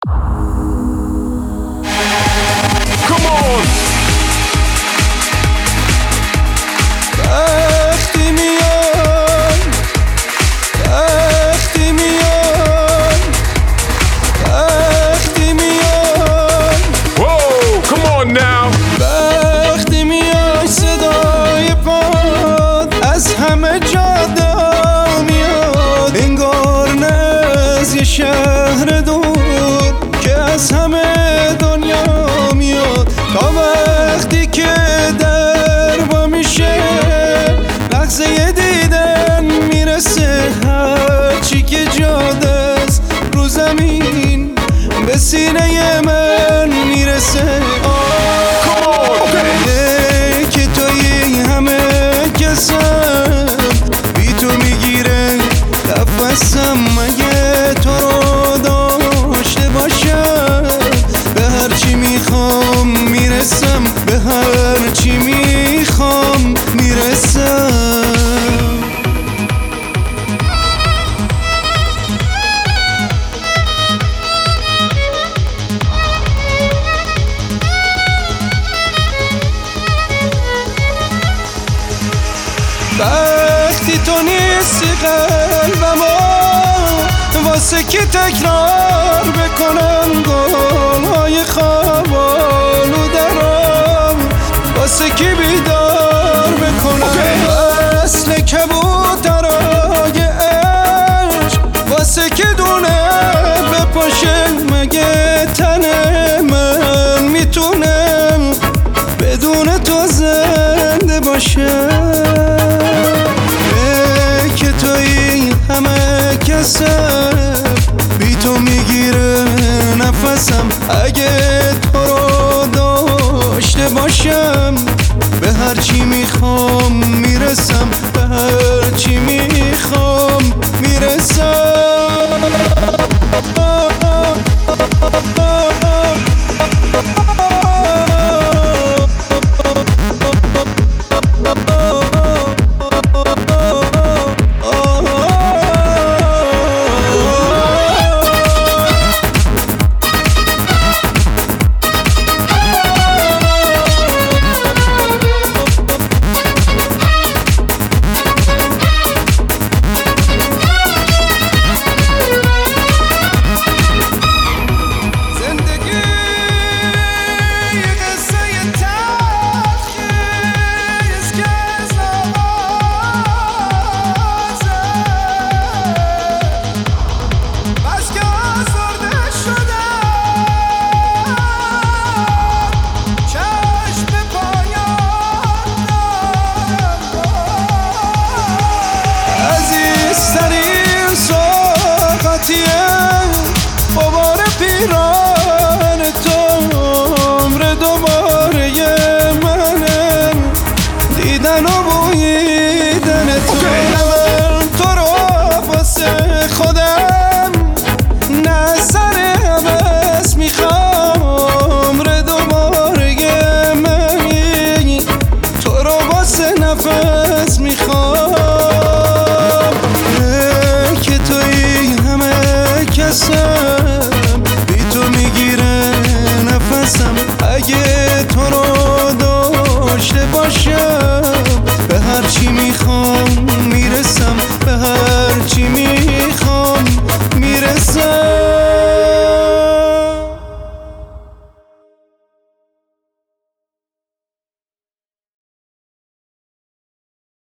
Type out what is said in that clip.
شهر دور که از همه دنیا میاد، تا وقتی که در با میشه لحظه دیدن میرسه، هرچی که جاده است رو زمین به سینه من میرسه. که توی همه کسم بی تو میگیره نفسم، مگه تو رو داشته باشم به هرچی میخوام میرسم، به هرچی میخوام میرسم. وقتی تو نیستی قلبمو واسه که تکرار بکنم گلهای خواب آلوده‌ام، واسه که بیدار بکنم اصل کبوترای عشق، واسه که دونه بپاشه، مگه تن من میتونه بدون تو زنده باشه؟ که توی همه کسم بی تو میگیره نفسم، اگه تو رو داشته باشم به هرچی میخوام میرسم، به هرچی میخوام میرسم. پیران تو عمر دوباره منه، دیدن و بویدن تو. من تو رو واسه خودم نظر عوض میخوام، عمر دوباره من تو رو واسه نفس میخوام. که توی همه کسم